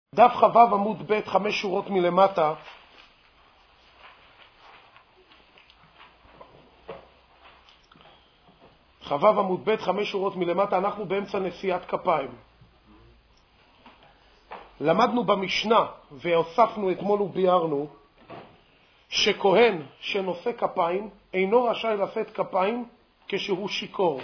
דף חבב עמוד ב' 5 שורות מלמטה. חבב עמוד ב' 5 שורות מלמטה, אנחנו באמצע נשיאת כפיים. למדנו במשנה והוספנו אתמול וביארנו שכהן שנושא כפיים אינו רשאי לשאת כפיים כשהוא שיקור.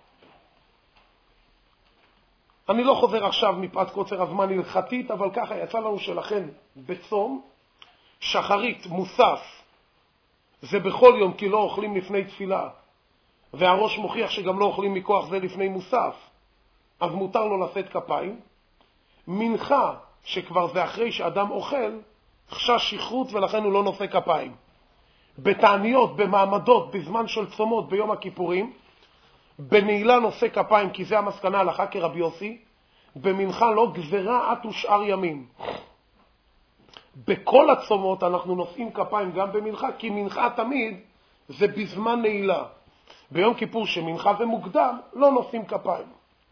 אני לא חוזר עכשיו מפאת קוצר הזמן הלכתית, אבל ככה יצא לנו שלכן בצום, שחרית מוסף זה בכל יום כי לא אוכלים לפני תפילה, והראש מוכיח שגם לא אוכלים מכוח זה לפני מוסף, אז מותר לו לשאת כפיים. מנחה שכבר זה אחרי שאדם אוכל, חשש שכרות ולכן הוא לא נושא כפיים. בתעניות, במעמדות, בזמן של צומות, ביום הכיפורים, בנעילה נושא כפיים כי זה המסקנה הלכה כרבי יוסי, במנחה לא גזרה עד ושאר ימים. בכל הצומות אנחנו נושאים כפיים גם במנחה, כי מנחה תמיד זה בזמן נעילה. ביום כיפור שמנחה זה מוקדם, לא נושאים כפיים.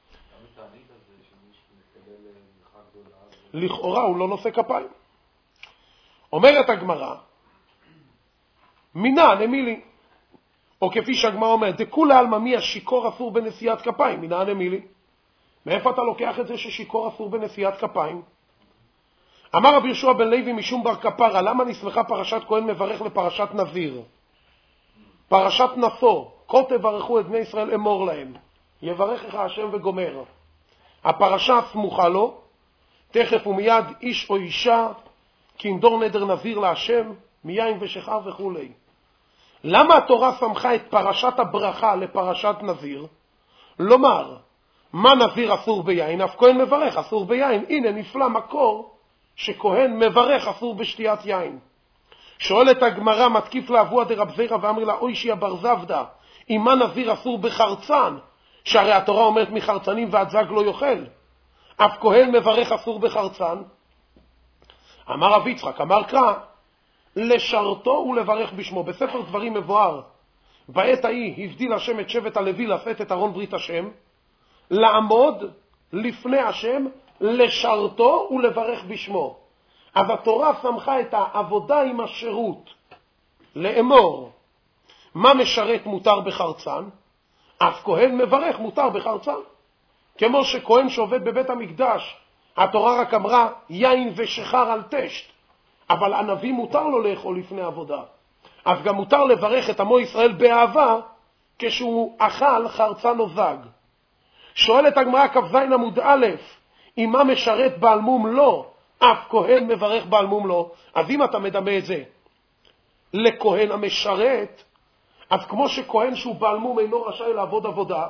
לכאורה הוא לא נושא כפיים. אומרת הגמרא, מינה נמילי, או כפי שהגמרא אומרת, דכולי עלמא מי השיקור אסור בנשיאת כפיים, מינה נמילי. מאיפה אתה לוקח את זה ששיקור אסור בנשיאת כפיים? אמר רבי יהושע בן לוי משום בר כפרה, למה נסמכה פרשת כהן מברך לפרשת נזיר? פרשת נשוא, כה תברכו את בני ישראל אמור להם, יברכך השם וגומר. הפרשה סמוכה לו, תכף ומיד איש או אישה, כי נדור נדר נזיר להשם, מיין ושכר וכו'. למה התורה סמכה את פרשת הברכה לפרשת נזיר? לומר, מה נזיר אסור ביין? אף כהן מברך אסור ביין. הנה נפלא מקור שכהן מברך אסור בשתיית יין. שואלת הגמרא, מתקיף לאבוה דרב זירא ואמר לה, אוי שיה בר זבדה, אם מה נזיר אסור בחרצן? שהרי התורה אומרת מחרצנים ועד זג לא יאכל. אף כהן מברך אסור בחרצן. אמר רב יצחק, אמר קרא, לשרתו ולברך בשמו. בספר דברים מבואר, בעת ההיא הבדיל השם את שבט הלוי לשאת את ארון ברית השם, לעמוד לפני השם, לשרתו ולברך בשמו. אז התורה סמכה את העבודה עם השירות, לאמור, מה משרת מותר בחרצן? אף כהן מברך מותר בחרצן. כמו שכהן שעובד בבית המקדש, התורה רק אמרה יין ושחר על תשת, אבל ענבים מותר לו לאכול לפני עבודה. אז גם מותר לברך את עמו ישראל באהבה כשהוא אכל חרצן או זג. שואלת הגמרא כ"ז עמוד א', אם מה משרת בעל מום לא, אף כהן מברך בעל מום לא. אז אם אתה מדמה את זה לכהן המשרת, אז כמו שכהן שהוא בעל מום אינו רשאי לעבוד עבודה,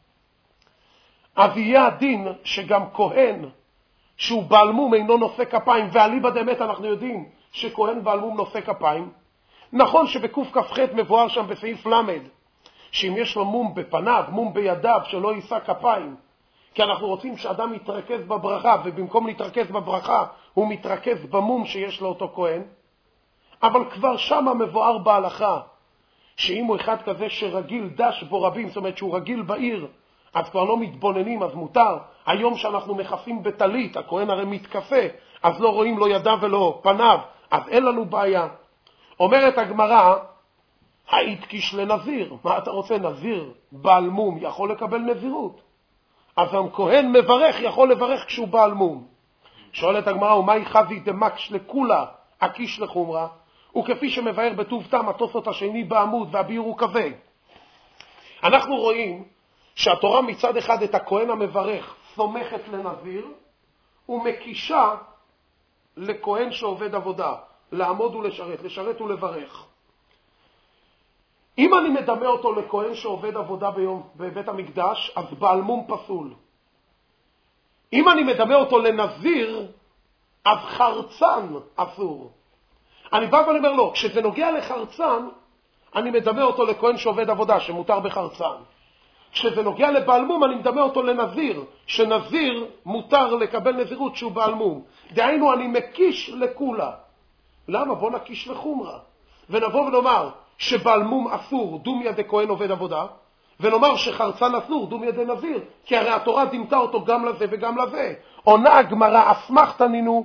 אז יהיה הדין שגם כהן שהוא בעל מום אינו נושא כפיים, ואליבא דאמת אנחנו יודעים שכהן בעל מום נושא כפיים. נכון שבקוף כ"ח מבואר שם בסעיף למד, שאם יש לו מום בפניו, מום בידיו, שלא יישא כפיים, כי אנחנו רוצים שאדם יתרכז בברכה, ובמקום להתרכז בברכה הוא מתרכז במום שיש לו אותו כהן. אבל כבר שם מבואר בהלכה, שאם הוא אחד כזה שרגיל דש בו רבים, זאת אומרת שהוא רגיל בעיר, אז כבר לא מתבוננים, אז מותר. היום שאנחנו מחפים בטלית, הכהן הרי מתקפה, אז לא רואים לו ידיו ולא פניו, אז אין לנו בעיה. אומרת הגמרא, היית קיש לנזיר. מה אתה רוצה? נזיר בעל מום יכול לקבל נזירות. אז הכהן מברך יכול לברך כשהוא בעל מום. שואלת הגמרא, ומאי חזי דמקש לכולה הקיש לחומרה? וכפי שמבאר בטוב טעם התוספות השני בעמוד, והביאור הוא כזה. אנחנו רואים שהתורה מצד אחד את הכהן המברך סומכת לנזיר, ומקישה לכהן שעובד עבודה, לעמוד ולשרת, לשרת ולברך. אם אני מדמה אותו לכהן שעובד עבודה בבית המקדש, אז בעל מום פסול. אם אני מדמה אותו לנזיר, אז חרצן אסור. אני בא ואני אומר לו, כשזה נוגע לחרצן, אני מדמה אותו לכהן שעובד עבודה, שמותר בחרצן. כשזה נוגע לבעל מום, אני מדמה אותו לנזיר, שנזיר מותר לקבל נזירות שהוא בעל מום. דהיינו, אני מקיש לכולה. למה? בוא נקיש לחומרה. ונבוא ונאמר שבעל מום אסור, דומיה דכהן עובד עבודה, ונאמר שחרצן אסור, דומיה דנזיר, כי הרי התורה דימתה אותו גם לזה וגם לזה. עונה הגמרא, אסמכתא נינו,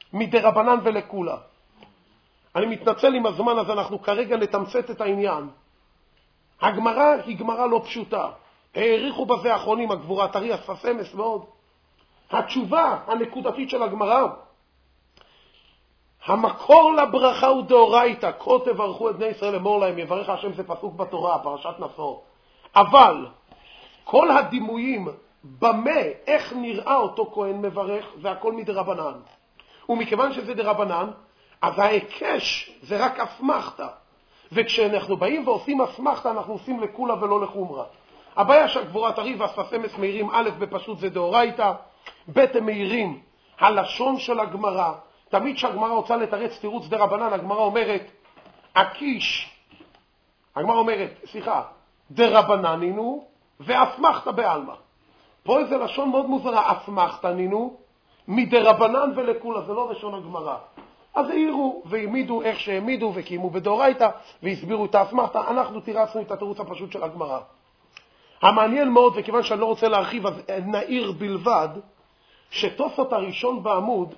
מדרבנן ולכולה. אני מתנצל עם הזמן, אז אנחנו כרגע נתמצת את העניין. הגמרא היא גמרא לא פשוטה. העריכו בזה האחרונים, הגבורת ארי, אספס אמס ועוד. התשובה הנקודתית של הגמרא, המקור לברכה הוא דאורייתא, כה תברכו את בני ישראל לאמור להם, יברך השם, זה פסוק בתורה, פרשת נשא. אבל כל הדימויים במה, איך נראה אותו כהן מברך, זה הכל מדרבנן. ומכיוון שזה דרבנן, אז ההיקש זה רק אסמכתא. וכשאנחנו באים ועושים אסמכתא, אנחנו עושים לכולה ולא לחומרה. הבעיה שהגבורת ארי ואספס אמס מאירים א' בפשוט זה דאורייתא, ב' הם מאירים הלשון של הגמרא. תמיד שהגמרא רוצה לתרץ תירוץ דרבנן, הגמרא אומרת, הקיש, הגמרא אומרת, דרבנן נינו ואסמכתא בעלמא. פה איזה לשון מאוד מוזרה, אסמכתא נינו, מדרבנן ולכולה, זה לא לשון הגמרא. אז העירו והעמידו איך שהעמידו וקיימו בדאורייתא והסבירו את האסמכתא. אנחנו תירצנו את התירוץ הפשוט של הגמרא. המעניין מאוד, וכיוון שאני לא רוצה להרחיב, אז נעיר בלבד, שתוספות הראשון בעמוד,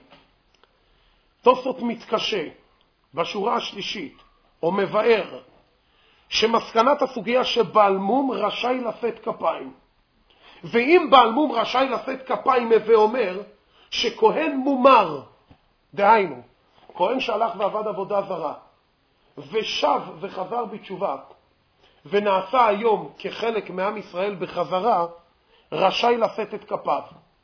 תוספות מתקשה בשורה השלישית, או מבאר, שמסקנת הסוגיה שבעל מום רשאי לשאת כפיים. ואם בעל מום רשאי לשאת כפיים, ואומר שכהן מומר, דהיינו, כהן שהלך ועבד עבודה זרה, ושב וחזר בתשובה, ונעשה היום כחלק מעם ישראל בחזרה, רשאי לשאת את כפיו.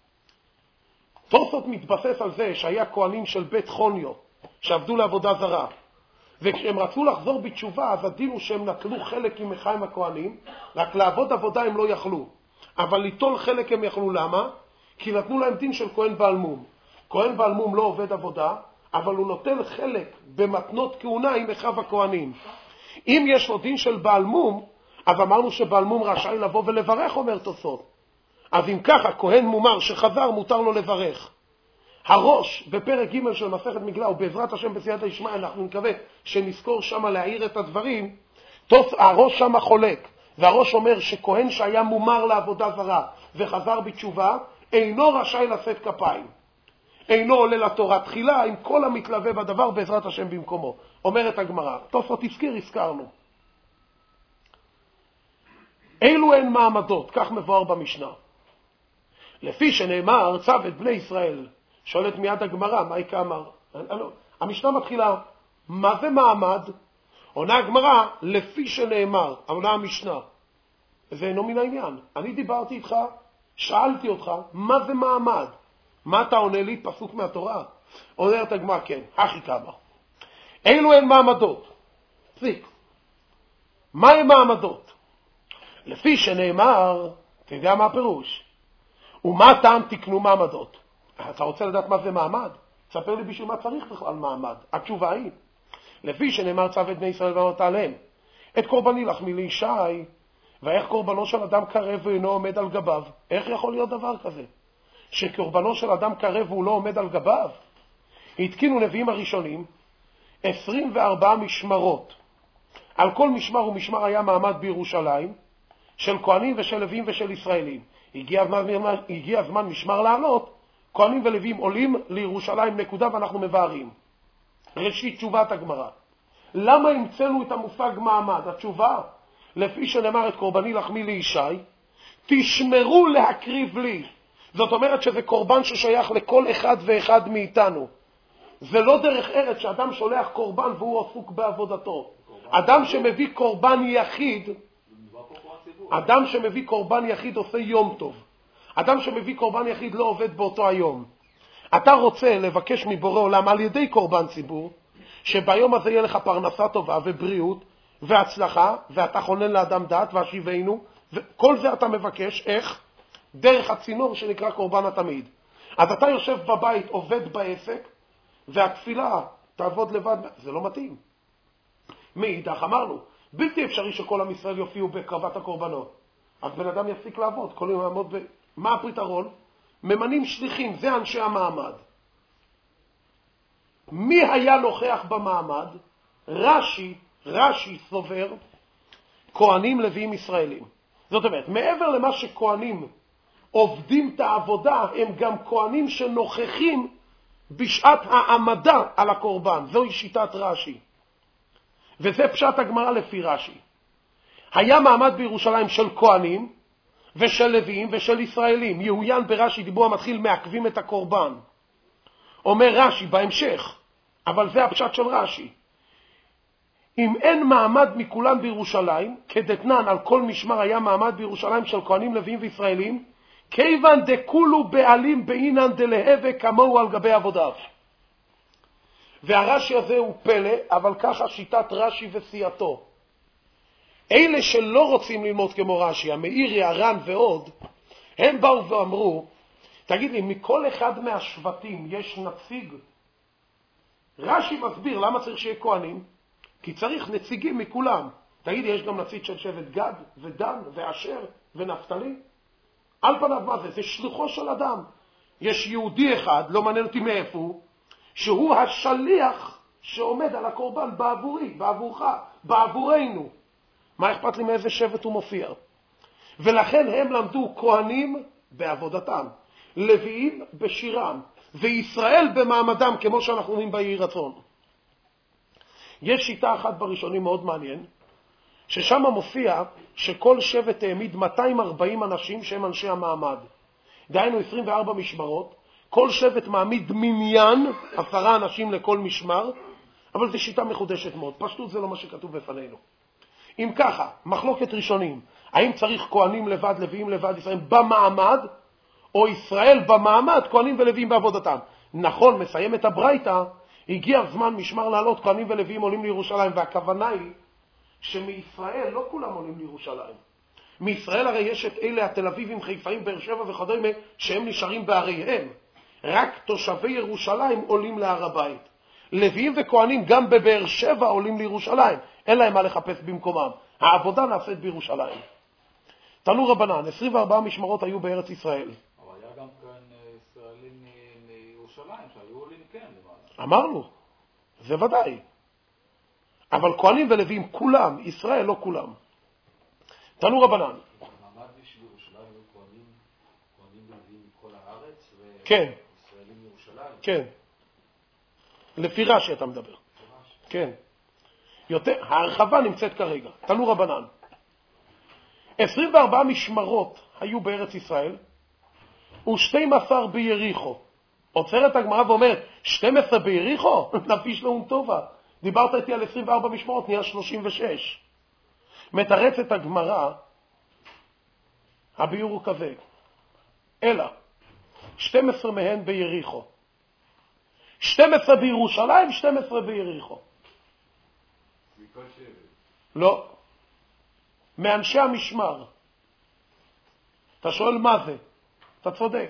תוספות מתבסס על זה שהיה כהנים של בית חוניו, שעבדו לעבודה זרה, וכשהם רצו לחזור בתשובה, אז הדין הוא שהם נטלו חלק עם מחיים הכהנים, רק לעבוד עבודה הם לא יכלו. אבל ליטול חלק הם יכלו, למה? כי נתנו להם דין של כהן בעל מום. כהן בעל מום לא עובד עבודה, אבל הוא נוטל חלק במתנות כהונה עם אחיו הכהנים. אם יש לו דין של בעל מום, אז אמרנו שבעל מום רשאי לבוא ולברך, אומר תוספות. אז אם ככה, כהן מומר שחזר, מותר לו לברך. הראש בפרק ג' של מסכת מגילה, ובעזרת השם בסייעתא דשמיא אנחנו נקווה שנזכור שמה להעיר את הדברים, הראש שמה חולק, והראש אומר שכהן שהיה מומר לעבודה זרה וחזר בתשובה, אינו רשאי לשאת כפיים. אינו עולה לתורה תחילה, עם כל המתלווה בדבר בעזרת השם במקומו. אומרת הגמרא, תוספות הזכרנו. אילו הן מעמדות, כך מבואר במשנה. לפי שנאמר, צו את בני ישראל. שואלת מיד הגמרא, מה היא כאמר? המשנה מתחילה, מה זה מעמד? עונה הגמרא, לפי שנאמר, עונה המשנה. זה אינו מן העניין. אני דיברתי איתך, שאלתי אותך, מה זה מעמד? מה אתה עונה לי? פסוק מהתורה? אומרת הגמרא, כן, הכי כאמר. אילו הן מעמדות. פסיק. מה הן מעמדות? לפי שנאמר, אתה יודע מה הפירוש? ומה טעם תקנו מעמדות? אתה רוצה לדעת מה זה מעמד? תספר לי בשביל מה צריך בכלל מעמד. התשובה היא, לפי שנאמר צו את בני ישראל ואמרת עליהם, את קורבני לחמי לישי, ואיך קורבנו של אדם קרב ואינו עומד על גביו? איך יכול להיות דבר כזה? שקורבנו של אדם קרב והוא לא עומד על גביו? התקינו נביאים הראשונים 24 משמרות. על כל משמר ומשמר היה מעמד בירושלים, של כהנים ושל לוויים ושל ישראלים. הגיע הזמן משמר לעלות, כהנים ולוויים עולים לירושלים נקודה ואנחנו מבארים. ראשית תשובת הגמרא. למה המצאנו את המושג מעמד? התשובה, לפי שנאמר את קורבני לחמי לישי, תשמרו להקריב לי. זאת אומרת שזה קורבן ששייך לכל אחד ואחד מאיתנו. זה לא דרך ארץ שאדם שולח קורבן והוא עסוק בעבודתו. אדם שמביא קורבן יחיד, אדם שמביא קורבן יחיד עושה יום טוב. אדם שמביא קורבן יחיד לא עובד באותו היום. אתה רוצה לבקש מבורא עולם על ידי קורבן ציבור, שביום הזה יהיה לך פרנסה טובה ובריאות והצלחה, ואתה חונן לאדם דעת והשיבנו, וכל זה אתה מבקש, איך? דרך הצינור שנקרא קורבן התמיד. אז אתה יושב בבית, עובד בעסק, והתפילה תעבוד לבד, זה לא מתאים. מאידך אמרנו, בלתי אפשרי שכל עם ישראל יופיעו בקרבת הקורבנות. אז בן אדם יפסיק לעבוד, כל יום יעמוד מה הפתרון? ממנים שליחים, זה אנשי המעמד. מי היה נוכח במעמד? רש"י סובר, כהנים לוויים ישראלים. זאת אומרת, מעבר למה שכהנים עובדים את העבודה, הם גם כהנים שנוכחים בשעת העמדה על הקורבן. זוהי שיטת רש"י. וזה פשט הגמרא לפי רש"י. היה מעמד בירושלים של כהנים ושל לוויים ושל ישראלים. יהוין ברש"י דיבור המתחיל מעכבים את הקורבן. אומר רש"י בהמשך, אבל זה הפשט של רש"י. אם אין מעמד מכולם בירושלים, כדתנן על כל משמר היה מעמד בירושלים של כהנים, לוויים וישראלים, כיוון דכולו בעלים באינן דלהווה כמוהו על גבי עבודיו. והרש"י הזה הוא פלא, אבל ככה שיטת רש"י וסייעתו. אלה שלא רוצים ללמוד כמו רש"י, המאירי, הר"ן ועוד, הם באו ואמרו, תגיד לי, מכל אחד מהשבטים יש נציג? רש"י מסביר למה צריך שיהיה כהנים, כי צריך נציגים מכולם. תגיד לי, יש גם נציג של שבט גד ודן ואשר ונפתלי? על פניו מה זה? זה שלוחו של אדם. יש יהודי אחד, לא מעניין אותי מאיפה הוא, שהוא השליח שעומד על הקורבן בעבורי, בעבורך, בעבורנו. מה אכפת לי מאיזה שבט הוא מופיע? ולכן הם למדו כהנים בעבודתם, לוויים בשירם, וישראל במעמדם, כמו שאנחנו רואים ביהי רצון. יש שיטה אחת בראשונים מאוד מעניין, ששם מופיע שכל שבט העמיד 240 אנשים שהם אנשי המעמד. דהיינו 24 משמרות, כל שבט מעמיד מניין, 10 אנשים לכל משמר, אבל זו שיטה מחודשת מאוד. פשטות זה לא מה שכתוב בפנינו. אם ככה, מחלוקת ראשונים, האם צריך כהנים לבד, לוויים לבד, ישראל במעמד, או ישראל במעמד, כהנים ולוויים בעבודתם? נכון, מסיים את הברייתא, הגיע זמן משמר לעלות, כהנים ולוויים עולים לירושלים, והכוונה היא שמישראל לא כולם עולים לירושלים. מישראל הרי יש את אלה התל אביבים, חיפאים, באר שבע וכדומה, שהם נשארים בעריהם. רק תושבי ירושלים עולים להר הבית. לוויים וכהנים גם בבאר שבע עולים לירושלים, אין להם מה לחפש במקומם. העבודה נעשית בירושלים. תנו רבנן, 24 משמרות היו בארץ ישראל. אבל היה גם כאן ישראלים מירושלים שהיו עולים כן למעלה. אמרנו, זה ודאי. אבל כהנים ולוויים כולם, ישראל לא כולם. תנו רבנן. המעמד בירושלים היו כהנים ולוויים מכל הארץ, כן. וישראלים מירושלים? כן. לפי רש"י אתה מדבר. כן. יותר, ההרחבה נמצאת כרגע. תנו רבנן. 24 משמרות היו בארץ ישראל, ו12 ביריחו. עוצרת הגמרא ואומרת, 12 ביריחו? נפיש לאום טובה. דיברת איתי על 24 משמרות, נהיה 36. מתרצת הגמרא, הביאור הוא כזה, אלא 12 מהן ביריחו. 12 בירושלים, 12 ביריחו. מכל שבט? לא. מאנשי המשמר. אתה שואל מה זה? אתה צודק.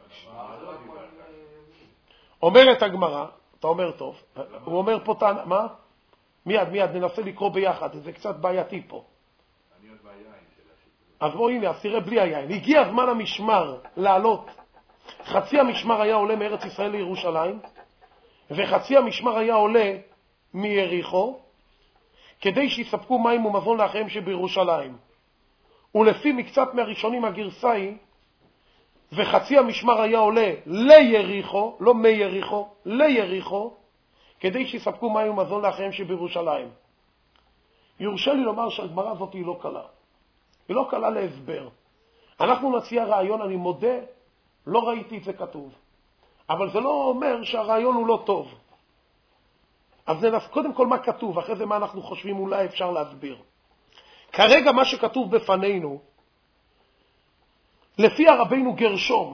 אומרת הגמרא, אתה אומר טוב, הוא אומר פה, מה? מיד, ננסה לקרוא ביחד, זה קצת בעייתי פה. אני עוד ביין של הסיפור. אז בוא הנה, אז תראה בלי היין. הגיע זמן המשמר לעלות. חצי המשמר היה עולה מארץ ישראל לירושלים, וחצי המשמר היה עולה מיריחו, כדי שיספקו מים ומזון לאחיהם שבירושלים. ולפי מקצת מהראשונים הגרסה היא, וחצי המשמר היה עולה ליריחו, לא מיריחו, ליריחו, כדי שיספקו מים ומזון לאחיהם שבירושלים. יורשה לי לומר שהגמרא הזאת היא לא קלה. היא לא קלה להסבר. אנחנו נציע רעיון, אני מודה, לא ראיתי את זה כתוב. אבל זה לא אומר שהרעיון הוא לא טוב. אז ננסה קודם כל מה כתוב, אחרי זה מה אנחנו חושבים אולי אפשר להסביר. כרגע מה שכתוב בפנינו, לפי הרבינו גרשום,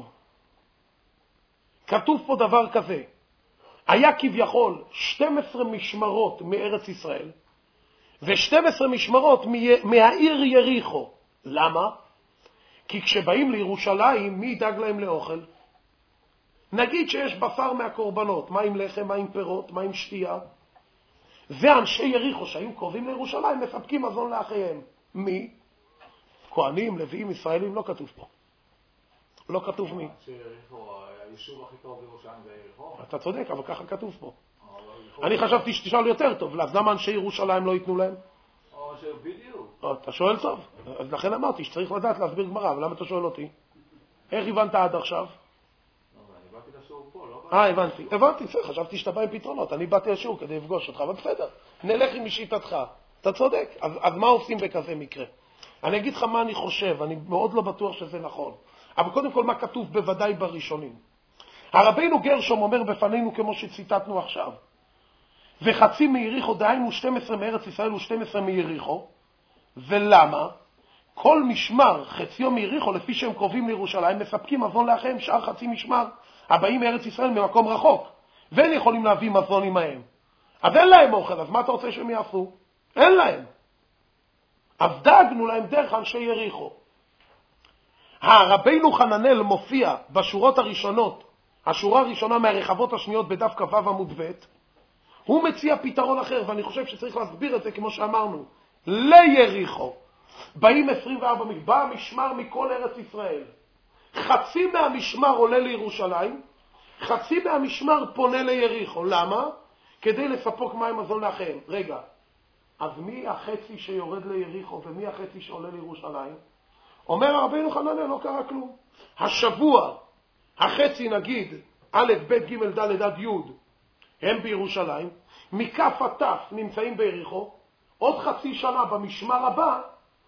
כתוב פה דבר כזה, היה כביכול 12 משמרות מארץ ישראל, ו12 משמרות מהעיר יריחו. למה? כי כשבאים לירושלים, מי ידאג להם לאוכל? נגיד שיש בשר מהקורבנות, מה עם לחם, מה עם פירות, מה עם שתייה? זה אנשי יריחו שהיו קרובים לירושלים, מספקים מזון לאחיהם. מי? כהנים, לוויים, ישראלים, לא כתוב פה. לא כתוב מי. שיריחו, היישוב הכי טוב בירושלים זה יריחו? אתה צודק, אבל ככה כתוב פה. אני חשבתי שתשאל יותר טוב, אז למה אנשי ירושלים לא ייתנו להם? בדיוק. אתה שואל טוב, אז לכן אמרתי שצריך לדעת להסביר גמרא, אבל למה אתה שואל אותי? איך הבנת עד עכשיו? אני באתי לשיעור פה, לא? הבנתי, חשבתי שאתה בא עם פתרונות. אני באתי לשיעור כדי לפגוש אותך, אבל בסדר, נלך עם משיטתך. אתה צודק. אז מה עושים בכזה מקרה? אני אגיד לך מה אני חושב, אני מאוד לא בטוח שזה נכון. אבל קודם כל מה כתוב בוודאי בראשונים. הרבינו גרשום אומר בפנינו כמו שציטטנו עכשיו, וחצי מיריחו, דהיינו 12 מארץ ישראל ו12 מיריחו. ולמה? כל משמר חציו מיריחו, לפי שהם קרובים לירושלים, מספקים מזון לאחיהם, שאר חצי משמר הבאים מארץ ישראל ממקום רחוק, והם יכולים להביא מזון עמהם. אז אין להם אוכל, אז מה אתה רוצה שהם יעשו? אין להם. אז דאגנו להם דרך אנשי יריחו. הרבינו חננאל מופיע בשורות הראשונות, השורה הראשונה מהרחבות השניות בדף כ"ו עמוד ב', הוא מציע פתרון אחר, ואני חושב שצריך להסביר את זה כמו שאמרנו. ליריחו באים 24 בא המשמר מכל ארץ ישראל. חצי מהמשמר עולה לירושלים, חצי מהמשמר פונה ליריחו. למה? כדי לספוק מים מזון לאחיהם. רגע, אז מי החצי שיורד ליריחו ומי החצי שעולה לירושלים? אומר הרבינו חננאל, לא קרה כלום. השבוע החצי נגיד א' ב' ג' ד' עד י' הם בירושלים, מכף התף נמצאים ביריחו, עוד חצי שנה במשמר הבא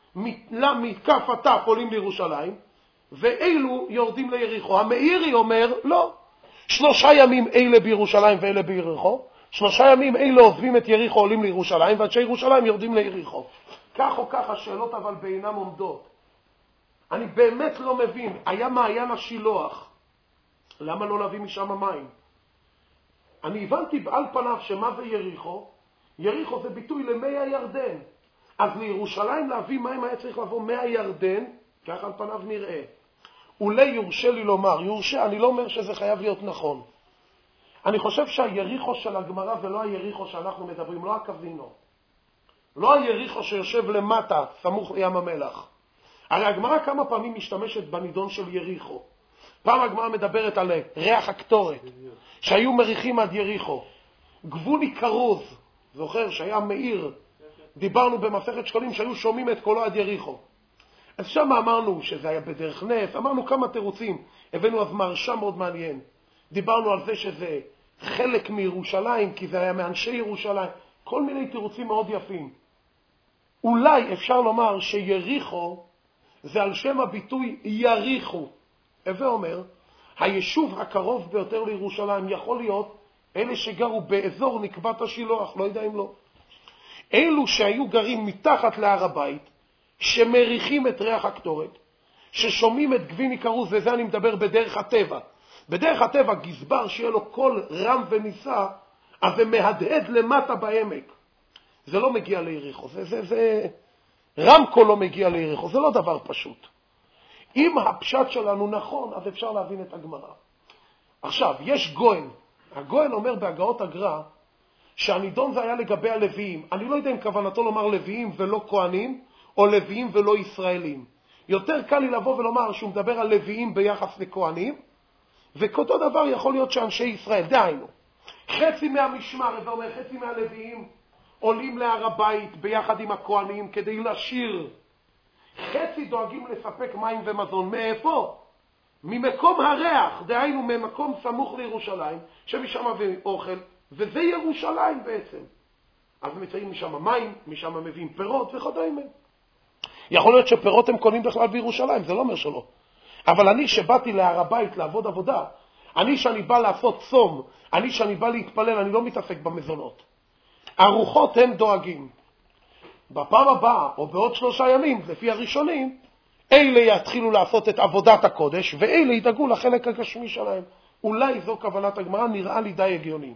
מכף התף עולים לירושלים, ואילו יורדים ליריחו. המאירי אומר לא, 3 ימים אלה בירושלים ואלה ביריחו, 3 ימים אלה עוזבים את יריחו עולים לירושלים, ואנשי ירושלים יורדים ליריחו. כך או כך השאלות אבל בעינם עומדות. אני באמת לא מבין, היה מעיין השילוח, למה לא להביא משם מים? אני הבנתי על פניו שמה זה יריחו? יריחו זה ביטוי למי הירדן. אז לירושלים להביא מים היה צריך לבוא מהירדן, כך על פניו נראה. אולי יורשה לי לומר, יורשה, אני לא אומר שזה חייב להיות נכון. אני חושב שהיריחו של הגמרא זה לא היריחו שאנחנו מדברים, לא הקווינו. לא היריחו שיושב למטה, סמוך לים המלח. הרי הגמרא כמה פעמים משתמשת בנידון של יריחו. פעם הגמרא מדברת על ריח הקטורת, שהיו מריחים עד יריחו. גבולי קרוז, זוכר שהיה מאיר, דיברנו במסכת שקלים שהיו שומעים את קולו עד יריחו. אז שם אמרנו שזה היה בדרך נס, אמרנו כמה תירוצים, הבאנו אז מרשה מאוד מעניין. דיברנו על זה שזה חלק מירושלים, כי זה היה מאנשי ירושלים, כל מיני תירוצים מאוד יפים. אולי אפשר לומר שיריחו זה על שם הביטוי יריחו. הווה אומר, היישוב הקרוב ביותר לירושלים יכול להיות אלה שגרו באזור נקבת השילוח, לא יודע אם לא. אלו שהיו גרים מתחת להר הבית, שמריחים את ריח הקטורת, ששומעים את גביני קרוז, וזה אני מדבר בדרך הטבע. בדרך הטבע גזבר שיהיה לו קול רם ונישא, אז זה מהדהד למטה בעמק. זה לא מגיע ליריחו, זה רמקול לא מגיע ליריחו, זה לא דבר פשוט. אם הפשט שלנו נכון, אז אפשר להבין את הגמרא. עכשיו, יש גויין. הגויין אומר בהגאות הגר"א, שהנידון זה היה לגבי הלוויים. אני לא יודע אם כוונתו לומר לוויים ולא כהנים, או לוויים ולא ישראלים. יותר קל לי לבוא ולומר שהוא מדבר על לוויים ביחס לכהנים, וכאותו דבר יכול להיות שאנשי ישראל, דהיינו, חצי מהמשמר, זה אומר חצי מהלוויים, עולים להר הבית ביחד עם הכהנים כדי לשיר. חצי דואגים לספק מים ומזון. מאיפה? ממקום הריח, דהיינו ממקום סמוך לירושלים, שמשם מביא אוכל, וזה ירושלים בעצם. אז מציעים משם מים, משם מביאים פירות וכדומה. יכול להיות שפירות הם קונים בכלל בירושלים, זה לא אומר שלא. אבל אני שבאתי להר הבית לעבוד עבודה, אני שאני בא לעשות צום, אני שאני בא להתפלל, אני לא מתעסק במזונות. ארוחות הם דואגים. בפעם הבאה, או בעוד 3 ימים, לפי הראשונים, אלה יתחילו לעשות את עבודת הקודש, ואלה ידאגו לחלק הגשמי שלהם. אולי זו כוונת הגמרא, נראה לי די הגיוני.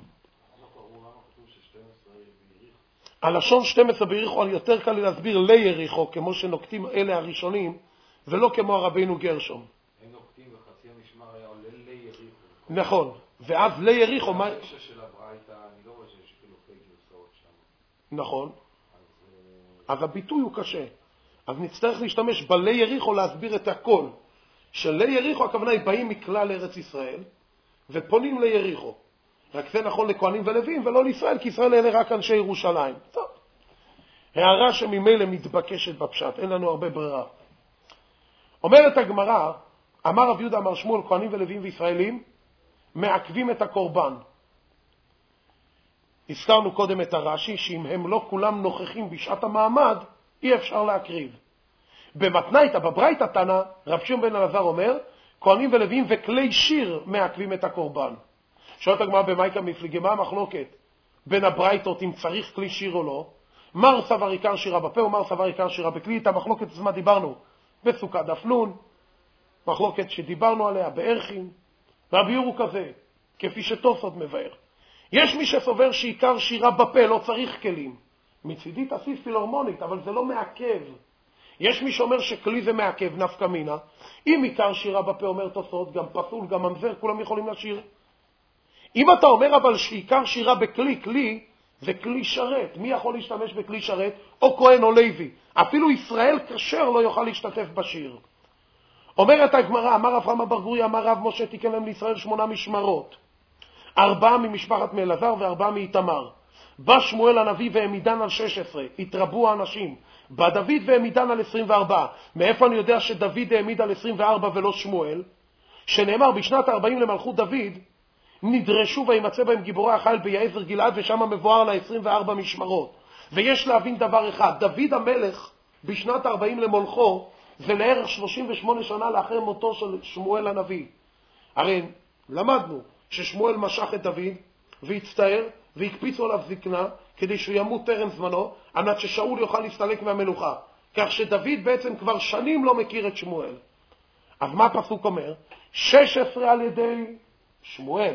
הלשון 12 ביריחו, יותר קל לי להסביר ליריחו, כמו שנוקטים אלה הראשונים, ולא כמו הרבינו גרשום. הם נוקטים וחצי המשמר היה עולה ליריחו. נכון, ואז ליריחו... בהקשר של הברייתא, אני לא רואה שיש חילופי גרסאות שם. נכון. אז הביטוי הוא קשה. אז נצטרך להשתמש בלי יריחו להסביר את הכל. שלי יריחו הכוונה היא באים מכלל ארץ ישראל, ופונים ליריחו. רק זה נכון לכהנים ולוויים ולא לישראל, כי ישראל אלה רק אנשי ירושלים. טוב. הערה שממילא מתבקשת בפשט, אין לנו הרבה ברירה. אומרת הגמרא, אמר רב יהודה אמר שמואל, כהנים ולוויים וישראלים, מעכבים את הקורבן. הזכרנו קודם את הרש"י, שאם הם לא כולם נוכחים בשעת המעמד, אי אפשר להקריב. במתנייתא, בברייתא תנא, רב שמעון בן אלעזר אומר, כהנים ולוויים וכלי שיר מעכבים את הקורבן. שואלת הגמרא במאי קמפליגי, מה המחלוקת בין הברייתות אם צריך כלי שיר או לא? מר סבר עיקר שירה בפה ומר סבר עיקר שירה בכלי. את המחלוקת הזו מה דיברנו בסוכה דף נון, מחלוקת שדיברנו עליה בערכין, והביאור הוא כזה, כפי שתוספות מבאר. יש מי שסובר שעיקר שירה בפה לא צריך כלים. מצידי תעשי פילהרמונית, אבל זה לא מעכב. יש מי שאומר שכלי זה מעכב, נפקא מינה. אם עיקר שירה בפה, אומר תוספות, גם פסול, גם ממזר, כולם יכולים לשיר. אם אתה אומר אבל שעיקר שירה בכלי, כלי זה כלי שרת. מי יכול להשתמש בכלי שרת? או כהן או לוי. אפילו ישראל כשר לא יוכל להשתתף בשיר. אומרת הגמרא, אמר אברהם אבר גורי, אמר רב משה תיקן להם לישראל 8 משמרות. 4 ממשפחת מאלעזר ו4 מאיתמר. בא שמואל הנביא והעמידן על 16, התרבו האנשים. בא דוד והעמידן על 24. מאיפה אני יודע שדוד העמיד על 24 ולא שמואל? שנאמר בשנת 40 למלכות דוד, נדרשו וימצא בהם גיבורי החיל ביעזר גלעד, ושם מבואר על 24 משמרות. ויש להבין דבר אחד, דוד המלך בשנת 40 למולכו, זה לערך 38 שנה לאחר מותו של שמואל הנביא. הרי למדנו ששמואל משך את דוד והצטער והקפיצו עליו זקנה כדי שהוא ימות טרם זמנו, על מנת ששאול יוכל להסתלק מהמלוכה. כך שדוד בעצם כבר שנים לא מכיר את שמואל. אז מה הפסוק אומר? 16 על ידי שמואל,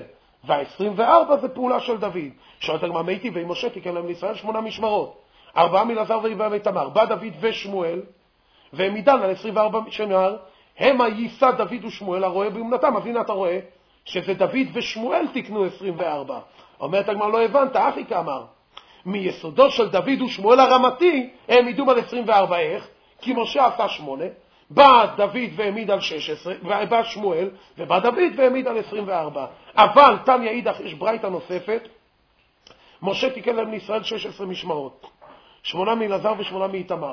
וה-24 זה פעולה של דוד. שואלת הגמרא, מייתי ועם משה תיקן להם לישראל 8 משמרות. 4 מאלעזר ואיתמר. בא דוד ושמואל, והעמידן על 24 שנהר, המה יישא דוד ושמואל הרואה באמונתם. אז הנה אתה רואה שזה דוד ושמואל תקנו 24. אומרת הגמרא, לא הבנת, אחי כאמר. מיסודו של דוד ושמואל הרמתי, הם עידום על 24. איך? כי משה עשה 8, בא דוד והעמיד על 16, בא שמואל, ובא דוד והעמיד על 24. אבל תניא אידך יש ברייתא נוספת, משה תיקן להם לישראל 16 משמרות, 8 מאלעזר ו8 מאיתמר.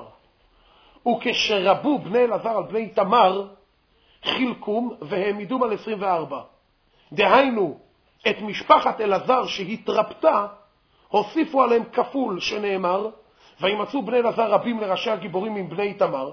וכשרבו בני אלעזר על בני איתמר, חילקום והעמידום על 24. דהיינו, את משפחת אלעזר שהתרפתה, הוסיפו עליהם כפול שנאמר, וימצאו בני אלעזר רבים לראשי הגיבורים עם בני איתמר,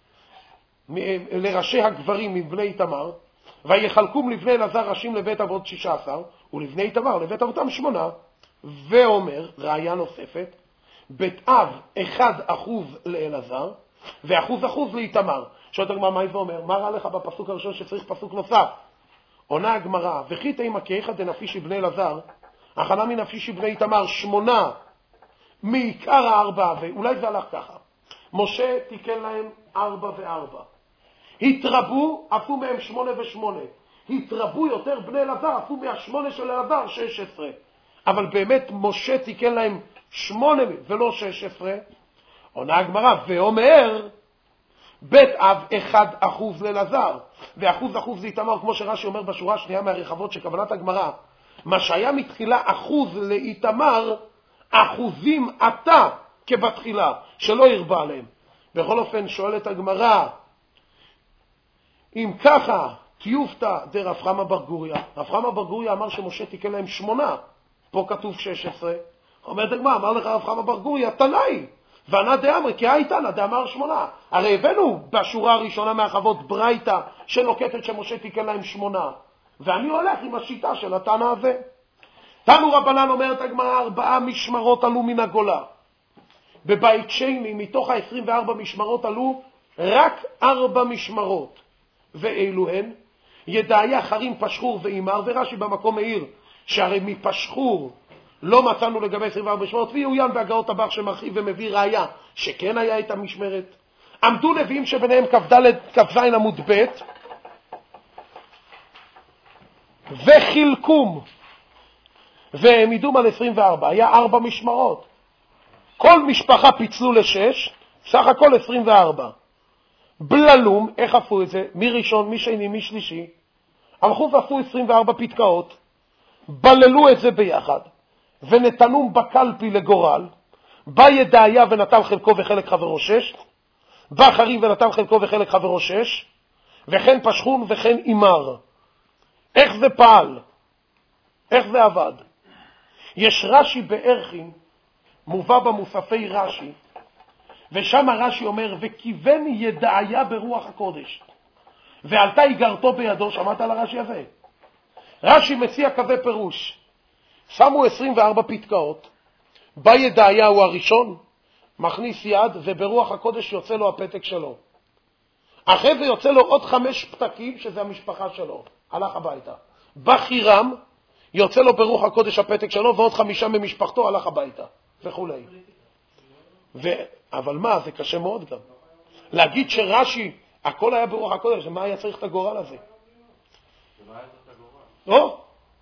לראשי הגברים עם בני איתמר, ויחלקום לבני אלעזר ראשים לבית אבות 16, ולבני איתמר לבית אבותם 8. ואומר, ראיה נוספת, בית אב 1% לאלעזר, ו1% לאיתמר. שואלת הגמרא, מה זה אומר? מה רע לך בפסוק הראשון שצריך פסוק נוסף? עונה הגמרא, וכי תימא כאיכא דנפשי בני אלעזר, הכנה מנפשי בני איתמר 8 מעיקר 4, ואולי זה הלך ככה. משה תיקן להם 4 ו4. התרבו, עשו מהם 8 ו8. התרבו יותר בני אלעזר, עשו מה8 של אלעזר 16. אבל באמת משה תיקן להם 8 ולא 16. עונה הגמרא, ואומר, בית אב 1% לאלעזר, ו1% לאיתמר, כמו שרש"י אומר בשורה השנייה מהרחבות שכוונת הגמרא, מה שהיה מתחילה 1% לאיתמר, 1% אתה כבתחילה, שלא ירבה עליהם. בכל אופן שואלת הגמרא, אם ככה תיופתא דרב חמא בר גוריא, רב חמא בר גוריא אמר שמשה תיקן להם 8, פה כתוב 16. אומרת הגמרא, אמר לך רב חמא בר גוריא, תנאי, וענה דאמרי, כי הייתנא דאמר 8. הרי הבאנו בשורה הראשונה מהרחבות ברייתא שנוקטת שמשה תיקן להם 8, ואני הולך עם השיטה של התנא הזה. תנו רבנן, אומרת הגמרא, 4 משמרות עלו מן הגולה. בבית שני מתוך ה-24 משמרות עלו רק 4 משמרות. ואילו הן? ידעיה, חרים, פשחור ואימר, ורש"י במקום העיר שהרי מפשחור לא מצאנו לגבי 24 משמרות, ויעוין בהגאות הבח שמרחיב ומביא ראיה שכן היה את המשמרת. עמדו לוויים שביניהם כ"ז עמוד ב', וחילקום והעמידום על 24, היה 4 משמרות. כל משפחה פיצלו ל6, סך הכל 24. בללום, איך עשו את זה? מי ראשון, מי שני, מי שלישי? הלכו ועשו 24 פתקאות, בללו את זה ביחד, ונתנום בקלפי לגורל. בא ידעיה ונתן חלקו וחלק חברו 6, בא חרים ונתן חלקו וחלק חברו 6, וכן פשחון וכן אימר. איך זה פעל? איך זה עבד? יש רש"י בערכין, מובא במוספי רש"י, ושם רש"י אומר, וכיוון ידעיה ברוח הקודש, ועלתה איגרתו בידו. שמעת על הרש"י הזה? רש"י מציע כזה פירוש, שמו 24 פתקאות, בא ידעיה הוא הראשון, מכניס יד, וברוח הקודש יוצא לו הפתק שלו. אחרי זה יוצא לו עוד 5 פתקים, שזה המשפחה שלו, הלך הביתה. בחירם, יוצא לו ברוח הקודש הפתק שלו, ועוד 5 ממשפחתו, הלך הביתה, וכו'. אבל מה, זה קשה מאוד גם. להגיד שרש"י, הכל היה ברוח הקודש, מה היה צריך את הגורל הזה? לא.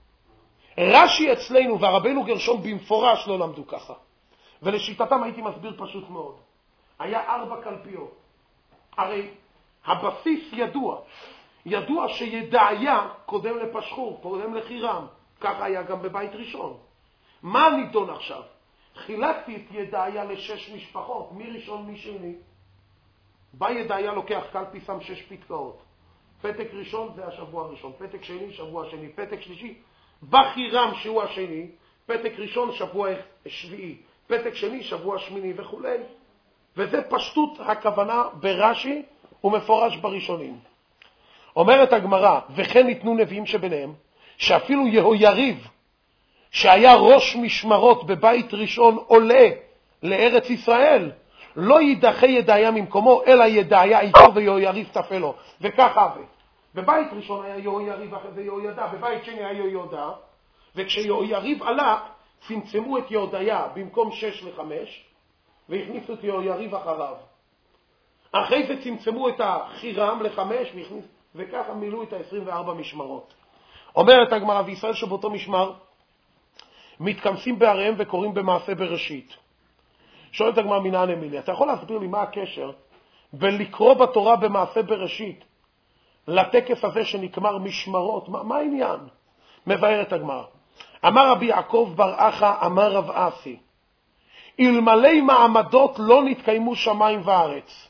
רש"י אצלנו והרבנו גרשום במפורש לא למדו ככה. ולשיטתם הייתי מסביר פשוט מאוד. היה 4 קלפיות. הרי הבסיס ידוע שידעיה קודם לפשחור, קודם לחירם. ככה היה גם בבית ראשון. מה נידון עכשיו? חילקתי את ידעיה ל6 משפחות, מי ראשון מי שני. בא ידעיה לוקח קלפי, שם 6 פתקאות. פתק ראשון זה השבוע הראשון, פתק שני שבוע שני, פתק שלישי בחירם שהוא השני, פתק ראשון שבוע שביעי, פתק שני שבוע שמיני וכו'. וזה פשטות הכוונה ברש"י ומפורש בראשונים. אומרת הגמרא, וכן ניתנו נביאים שביניהם, שאפילו יהויריב שהיה ראש משמרות בבית ראשון עולה לארץ ישראל, לא יידחה ידעיה ממקומו, אלא ידעיה איתו ויהויריב תפה לו. וככה זה. בבית ראשון היה יהויריב אחרי זה יהוידע, בבית שני היה יהוידע, וכשיהויריב עלה, צמצמו את יהודיה במקום 6 ל5, והכניסו את יהויריב אחריו. אחרי זה צמצמו את החירם ל5, וככה מילאו את 24 משמרות. אומרת הגמרא, וישראל שבאותו משמר, מתכנסים בעריהם וקוראים במעשה בראשית. שואלת הגמרא מנען אמילי, אתה יכול להסביר לי מה הקשר בין לקרוא בתורה במעשה בראשית לטקס הזה שנקמר משמרות? מה העניין? מבארת הגמרא. אמר רבי יעקב בר אחא, אמר רב אסי, אלמלא מעמדות לא נתקיימו שמיים וארץ.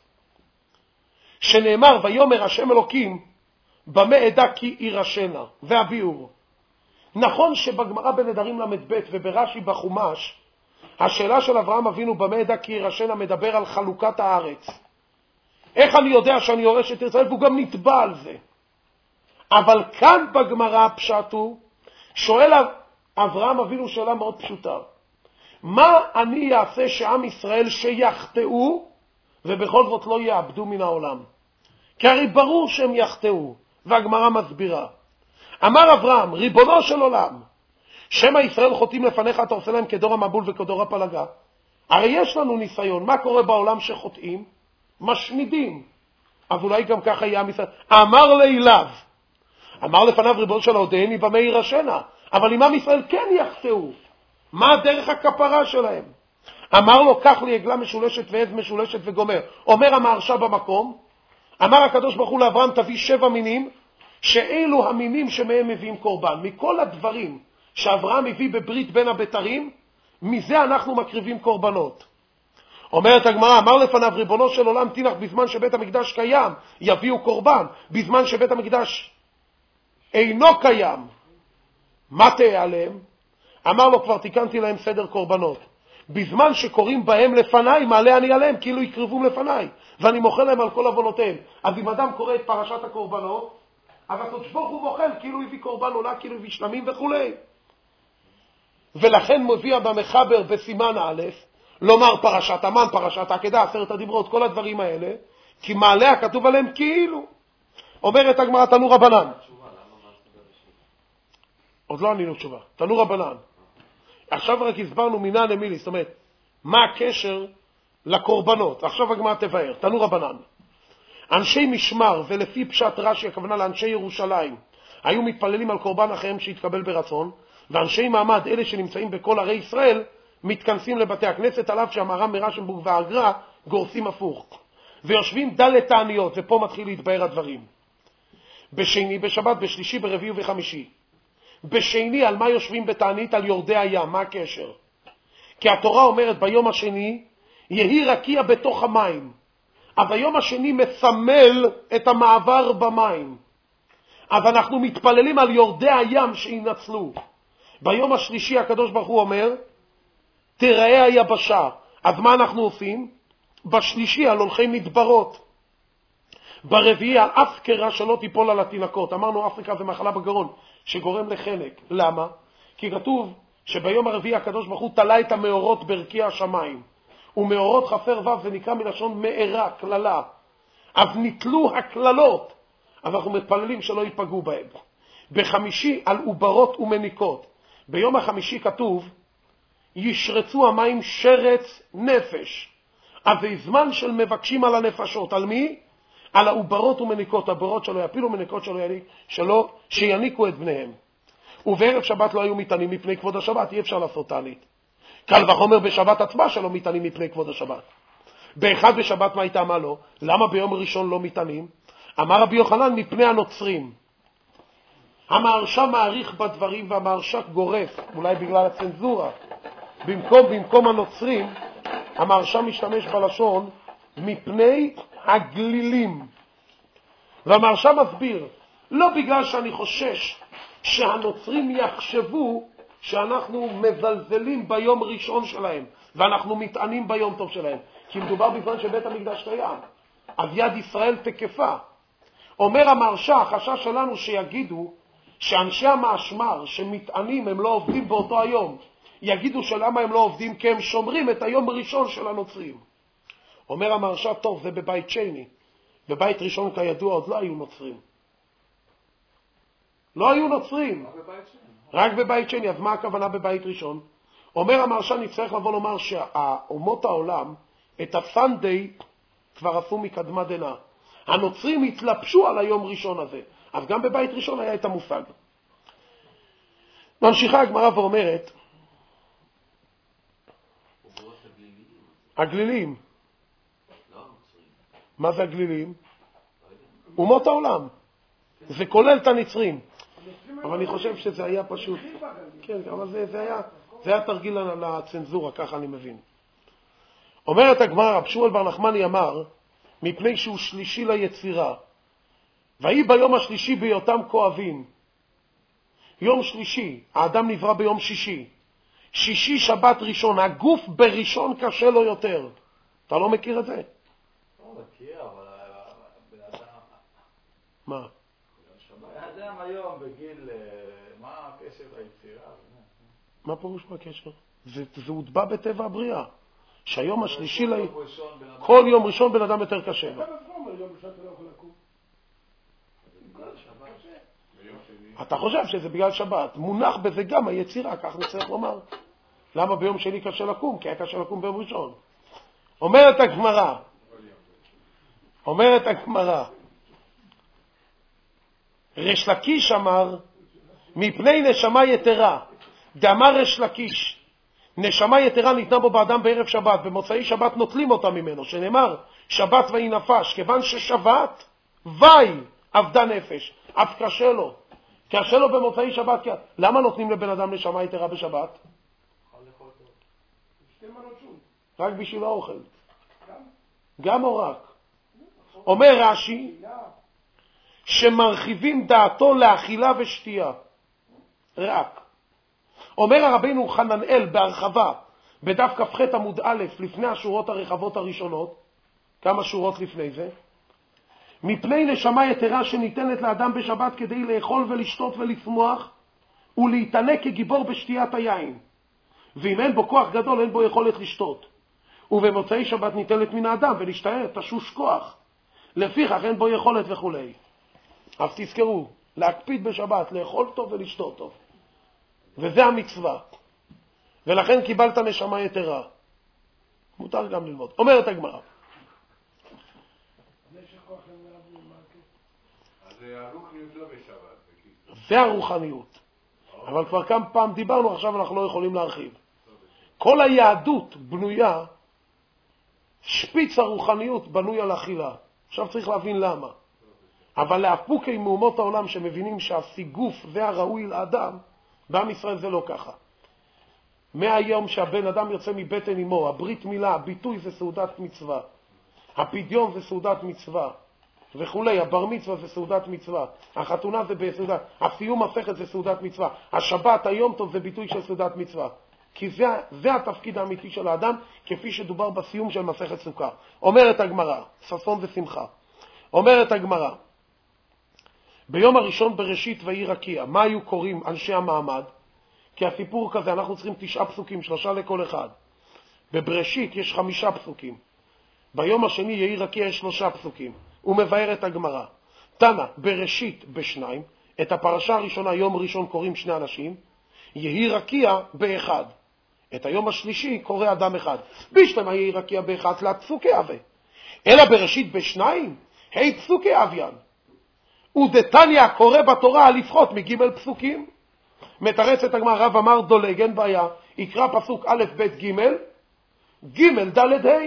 שנאמר, ויאמר השם אלוקים, במה אדע כי ירשנה. והביאור. נכון שבגמרא בנדרים למד ב' וברש"י בחומש, השאלה של אברהם אבינו במה אדע כי ירשנה מדבר על חלוקת הארץ. איך אני יודע שאני יורש את ישראל? והוא גם נתבע על זה. אבל כאן בגמרא הפשט הוא, שואל אברהם אבינו שאלה מאוד פשוטה. מה אני אעשה שעם ישראל שיחטאו ובכל זאת לא יאבדו מן העולם? כי הרי ברור שהם יחטאו, והגמרא מסבירה. אמר אברהם, ריבונו של עולם, שמא ישראל חוטאים לפניך, אתה עושה להם כדור המבול וכדור הפלגה. הרי יש לנו ניסיון, מה קורה בעולם שחוטאים? משמידים. אז אולי גם ככה יהיה עם ישראל. אמר ליליו, אמר לפניו ריבונו של עודני במה ירשנה, אבל אם עם ישראל כן יחטאו, מה דרך הכפרה שלהם? אמר לו, קח לי עגלה משולשת ועז משולשת וגומר. אומר המהרש"א במקום, אמר הקדוש ברוך הוא לאברהם, תביא 7 מינים, שאלו המינים שמהם מביאים קורבן. מכל הדברים שאברהם הביא בברית בין הבתרים, מזה אנחנו מקריבים קורבנות. אומרת הגמרא, אמר לפניו ריבונו של עולם, תינח בזמן שבית המקדש קיים, יביאו קורבן. בזמן שבית המקדש אינו קיים, מה תהיה עליהם? אמר לו, כבר תיקנתי להם סדר קורבנות. בזמן שקוראים בהם לפניי, מעלה אני עליהם, כאילו יקרבום לפניי, ואני מוחל להם על כל עוונותיהם. אז אם אדם קורא את פרשת הקורבנות, אז הקדוש ברוך הוא מוחל, כאילו הביא קורבן עולה, כאילו הביא שלמים וכו'. ולכן מופיע במחבר בסימן א', לומר פרשת המן, פרשת העקדה, 10 הדיברות, כל הדברים האלה, כי מעלה הכתוב עליהם כאילו. אומרת הגמרא, תנו רבנן. עוד לא ענינו תשובה. תנו רבנן. עכשיו רק הסברנו מנען אמילי, זאת אומרת, מה הקשר לקורבנות. עכשיו הגמרא תבאר. תנו רבנן. אנשי משמר, ולפי פשט רש"י, הכוונה לאנשי ירושלים, היו מתפללים על קורבן אחריהם שהתקבל ברצון, ואנשי מעמד, אלה שנמצאים בכל ערי ישראל, מתכנסים לבתי הכנסת, על אף שהמהר"ם מרשנבורג והאגר"א גורסים הפוך. ויושבים דלת תעניות, ופה מתחיל להתבאר הדברים. בשני, בשבת, בשלישי, ברביעי ובחמישי. בשני, על מה יושבים בתענית? על יורדי הים. מה הקשר? כי התורה אומרת ביום השני, יהי רקיע בתוך המים. אז היום השני מסמל את המעבר במים. אז אנחנו מתפללים על יורדי הים שינצלו. ביום השלישי הקדוש ברוך הוא אומר, תראה היבשה. אז מה אנחנו עושים? בשלישי על הולכי מדברות. ברביעי על אף קרה שלא תיפול על התינוקות. אמרנו אפריקה זה מחלה בגרון שגורם לחנק. למה? כי כתוב שביום הרביעי הקדוש ברוך הוא תלה את המאורות ברקיע השמיים. ומאורות חפר ו' זה נקרא מלשון מארה, כללה. אז נתלו הכללות. אז אנחנו מתפללים שלא ייפגעו בהם. בחמישי על עוברות ומניקות. ביום החמישי כתוב, ישרצו המים שרץ נפש. אז זה זמן של מבקשים על הנפשות. על מי? על העוברות ומניקות. הברות שלא יפילו, מניקות שלא שיניקו את בניהם. ובערב שבת לא היו מטענים מפני כבוד השבת. אי אפשר לעשות תענית. קל וחומר בשבת עצמה שלא מטענים מפני כבוד השבת. באחד בשבת מה הייתה מה לא? למה ביום ראשון לא מטענים? אמר רבי יוחנן מפני הנוצרים. המהרש"א מעריך בדברים והמהרש"ק גורף, אולי בגלל הצנזורה. במקום הנוצרים, המהרש"א משתמש בלשון מפני הגלילים. והמהרש"א מסביר, לא בגלל שאני חושש שהנוצרים יחשבו שאנחנו מזלזלים ביום ראשון שלהם, ואנחנו מתענים ביום טוב שלהם, כי מדובר בזמן שבית המקדש קיים. אז יד ישראל תקפה. אומר המהרש"א, החשש שלנו שיגידו שאנשי המשמר שמתענים הם לא עובדים באותו היום, יגידו שלמה הם לא עובדים? כי הם שומרים את היום הראשון של הנוצרים. אומר המהרש"א, טוב, זה בבית שני. בבית ראשון כידוע עוד לא היו נוצרים. לא היו נוצרים. רק בבית שני. אז מה הכוונה בבית ראשון? אומר המהרש"א, נצטרך לבוא לומר שהאומות העולם, את הסנדיי כבר עשו מקדמה דנא. הנוצרים התלבשו על היום ראשון הזה. אז גם בבית ראשון היה את המושג. ממשיכה הגמרא ואומרת, הגלילים. מה זה הגלילים? אומות העולם. זה כולל את הנצרים. אבל אני חושב שזה היה פשוט. כן, אבל זה היה תרגיל לצנזורה, ככה אני מבין. אומרת הגמרא, רב שמואל בר נחמני אמר, מפני שהוא שלישי ליצירה. ויהי ביום השלישי בהיותם כואבים. יום שלישי, האדם נברא ביום שישי. שישי שבת ראשון, הגוף בראשון קשה לו יותר. אתה לא מכיר את זה? לא מכיר, אבל בן אדם... מה? בן אדם היום בגיל... מה הקשר ליצירה? מה פירוש בקשר? זה הוטבע בטבע הבריאה. שהיום השלישי... כל יום ראשון בן אדם יותר קשה לו. אתה חושב שזה בגלל שבת. מונח בזה גם היצירה, כך נצטרך לומר. למה ביום שני קשה לקום? כי היה קשה לקום ביום ראשון. אומרת הגמרא, ריש לקיש אמר, מפני נשמה יתרה. דאמר ריש לקיש, נשמה יתרה ניתנה בו באדם בערב שבת, במוצאי שבת נוטלים אותה ממנו, שנאמר, שבת ויהי נפש, כיוון ששבת, וי, עבדה נפש. אף קשה לו. קשה לו במוצאי שבת. למה נותנים לבן אדם נשמה יתרה בשבת? רק בשביל האוכל. גם או רק? אומר רש"י, שמרחיבים דעתו לאכילה ושתייה. רק. אומר הרבינו חננאל בהרחבה, בדף כ"ח עמוד א', לפני השורות הרחבות הראשונות, כמה שורות לפני זה, מפני נשמה יתרה שניתנת לאדם בשבת כדי לאכול ולשתות ולשמוח, ולהתענק כגיבור בשתיית היין. ואם אין בו כוח גדול, אין בו יכולת לשתות. ובמוצאי שבת ניתנת מן האדם ולהשתער, תשוש כוח. לפיכך אין בו יכולת וכו'. אז תזכרו, להקפיד בשבת, לאכול טוב ולשתות טוב. וזה המצווה. ולכן קיבלת נשמה יתרה. מותר גם ללמוד. אומרת הגמרא. זה הרוחניות. אבל כבר כמה פעם דיברנו, עכשיו אנחנו לא יכולים להרחיב. כל היהדות בנויה, שפיץ הרוחניות בנוי על אכילה. עכשיו צריך להבין למה. אבל להפוקי מאומות העולם שמבינים שהסיגוף זה הראוי לאדם, בעם ישראל זה לא ככה. מהיום שהבן אדם יוצא מבטן אמו, הברית מילה, הביטוי זה סעודת מצווה. הפדיון זה סעודת מצווה. וכולי. הבר מצווה זה סעודת מצווה, החתונה זה בסעודת, הסיום מסכת זה סעודת מצווה, השבת, היום טוב זה ביטוי של סעודת מצווה. כי זה התפקיד האמיתי של האדם, כפי שדובר בסיום של מסכת סוכה. אומרת הגמרא, ששון ושמחה, אומרת הגמרא, ביום הראשון בראשית ויהי רקיע, מה היו קוראים אנשי המעמד? כי הסיפור כזה, אנחנו צריכים 9 פסוקים, 3 לכל אחד. בבראשית יש 5 פסוקים. ביום השני יהי רקיע יש 3 פסוקים. הוא מבאר את הגמרא. תנא, בראשית ב2, את הפרשה הראשונה, יום ראשון קוראים 2 אנשים, יהי רקיע ב1. את היום השלישי קורא אדם אחד. בשלמה יהי רקיע ב1 לפסוקי אבי. אלא בראשית ב2, היי פסוקי אביין. ודתניא קורא בתורה לפחות מג' פסוקים. מתרצת הגמרא, רב אמר דולג, אין בעיה, יקרא פסוק א' ב' ג' ד' ה'.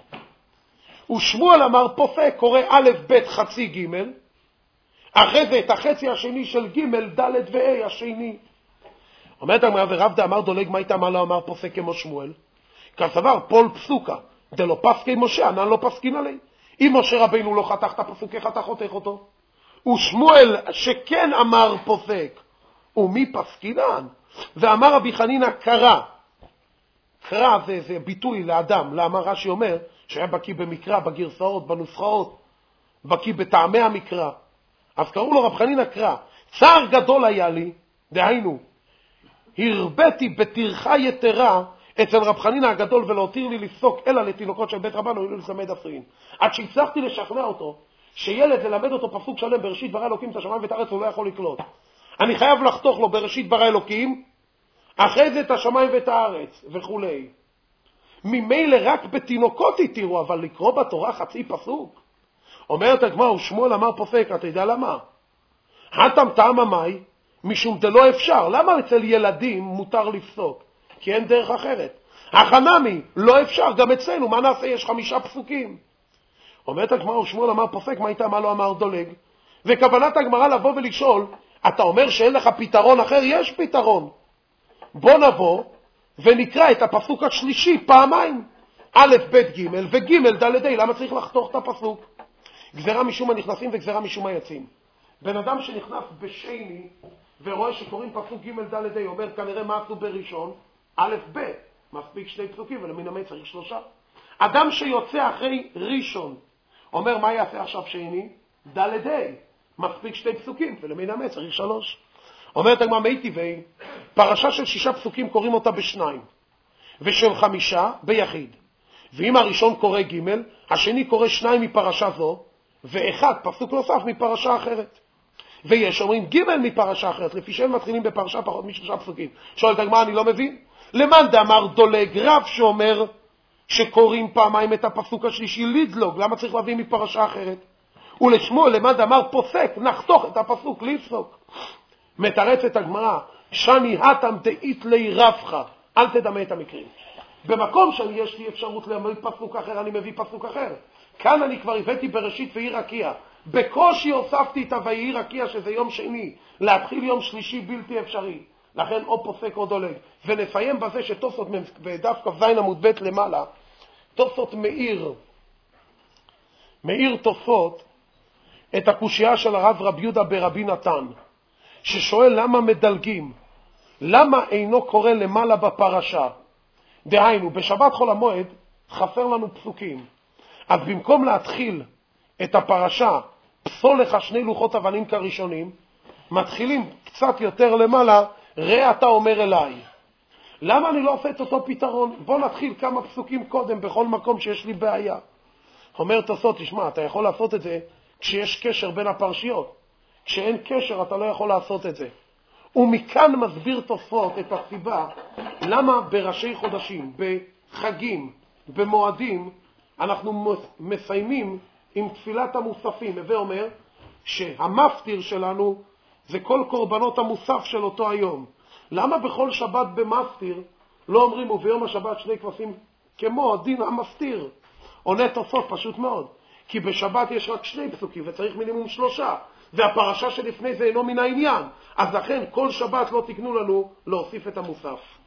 ושמואל אמר פוסק, קורא א' ב' חצי ג', אחרי זה את החצי השני של ג' ד' וה' השני. אומרת הגמרא, ורב דאמר דולג, מה איתה מה לא אמר פוסק כמו שמואל? כסבר פול פסוקה, דלא פסקי משה, ענן לא פסקין עלי. אם משה רבינו לא חתך את הפסוק, איך אתה חותך אותו? ושמואל שכן אמר פוסק, ומי פסקינן? ואמר רבי חנינא קרא. קרא זה ביטוי לאדם. למה? רש"י אומר שהיה בקיא במקרא, בגרסאות, בנוסחאות, בקיא בטעמי המקרא. אז קראו לו רב חנינא קרא. צער גדול היה לי, דהיינו, הרבתי בטרחה יתרה אצל רב חנינא הגדול ולא הותיר לי לפסוק אלא לתינוקות של בית רבנו, היו לסמד עשרין. עד שהצלחתי לשכנע אותו שילד ללמד אותו פסוק שלם בראשית ברא אלוקים את השמיים ואת הארץ הוא לא יכול לקלוט. אני חייב לחתוך לו בראשית ברא אלוקים, אחרי זה את השמיים ואת הארץ וכו'. ממילא רק בתינוקות התירו, אבל לקרוא בתורה חצי פסוק. אומרת הגמרא, ושמואל אמר פוסק, אתה יודע למה? הטם טעם המאי, משום דלא אפשר. למה אצל ילדים מותר לפסוק? כי אין דרך אחרת. החנמי, לא אפשר, גם אצלנו, מה נעשה? יש 5 פסוקים. אומרת הגמרא, ושמואל אמר פוסק, מה איתה מה לא אמר דולג? וכוונת הגמרא לבוא ולשאול, אתה אומר שאין לך פתרון אחר? יש פתרון. בוא נבוא ונקרא את הפסוק השלישי פעמיים. א' ב' ג' וג' ד' ה'. למה צריך לחתוך את הפסוק? גזרה משום הנכנסים וגזרה משום היוצאים. בן אדם שנכנס בשני ורואה שקוראים פסוק ג' ד' ה', אומר כנראה מה עשו בראשון? א' ב', מספיק 2 פסוקים ולמן המת צריך 3. אדם שיוצא אחרי ראשון אומר מה יעשה עכשיו שני? ד' ה', מספיק 2 פסוקים ולמן המת צריך 3. אומרת הגמרא מי טבעי, פרשה של 6 פסוקים קוראים אותה ב2 ושל 5 ביחיד. ואם הראשון קורא ג', השני קורא 2 מפרשה זו ואחד פסוק נוסף מפרשה אחרת. ויש אומרים ג' מפרשה אחרת, לפי שהם מתחילים בפרשה פחות מ3 פסוקים. שואלת הגמרא, אני לא מבין. למאן דאמר דולג, רב שאומר שקוראים פעמיים את הפסוק השלישי לדלוג, למה צריך להביא מפרשה אחרת? ולשמואל למאן דאמר פוסק, נחתוך את הפסוק לפסוק. מתרצת הגמרא, שני הטם דאית לי רבך, אל תדמה את המקרים. במקום שיש לי אפשרות להביא פסוק אחר, אני מביא פסוק אחר. כאן אני כבר הבאתי בראשית ויהי רקיע. בקושי הוספתי את ויהי רקיע שזה יום שני. להתחיל יום שלישי בלתי אפשרי. לכן או פוסק או דולג. ונסיים בזה שתוספות בדף כ"ז עמוד ב' למעלה, תוספות מאיר תוספות את הקושייה של הרב רב יהודה ברבי נתן, ששואל למה מדלגים, למה אינו קורא למעלה בפרשה. דהיינו, בשבת חול המועד חסר לנו פסוקים. אז במקום להתחיל את הפרשה, פסול לך 2 לוחות אבנים כראשונים, מתחילים קצת יותר למעלה, ראה אתה אומר אליי. למה אני לא עושה את אותו פתרון? בוא נתחיל כמה פסוקים קודם בכל מקום שיש לי בעיה. אומר תוספות, תשמע, אתה יכול לעשות את זה כשיש קשר בין הפרשיות. כשאין קשר אתה לא יכול לעשות את זה. ומכאן מסביר תוספות את הסיבה למה בראשי חודשים, בחגים, במועדים, אנחנו מסיימים עם תפילת המוספים. הווה אומר שהמפטיר שלנו זה כל קורבנות המוסף של אותו היום. למה בכל שבת במפטיר לא אומרים וביום השבת 2 כבשים כמו דין המפטיר? עונה תוספות פשוט מאוד. כי בשבת יש רק 2 פסוקים וצריך מינימום 3. והפרשה שלפני זה אינו מן העניין. אז לכן כל שבת לא תקנו לנו להוסיף את המוסף.